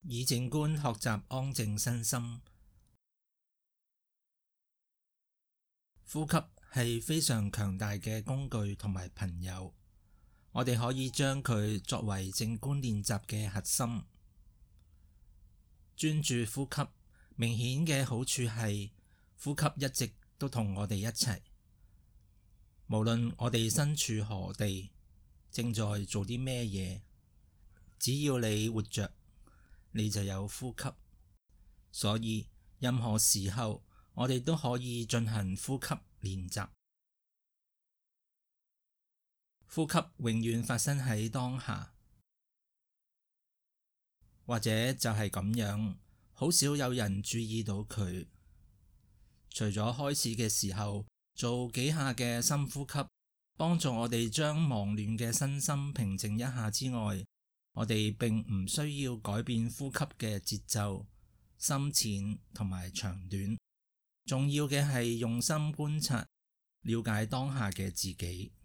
以靜觀學習安靜身心。呼吸係非常強大嘅工具同埋朋友，我哋可以將佢作為靜觀練習嘅核心。專注呼吸，明顯嘅好處係呼吸一直都同我哋一齊，無論我哋身處何地，正在做啲咩嘢，只要你活着，你就有呼吸。所以任何時候我哋都可以進行呼吸練習。呼吸永遠發生喺當下，或者就係咁樣，好少有人注意到佢。除咗開始嘅時候做幾下嘅深呼吸，幫助我哋將忙亂嘅身心平靜一下之外，我哋並唔需要改變呼吸嘅節奏、深淺同埋長短。重要嘅係用心觀察，了解當下嘅自己。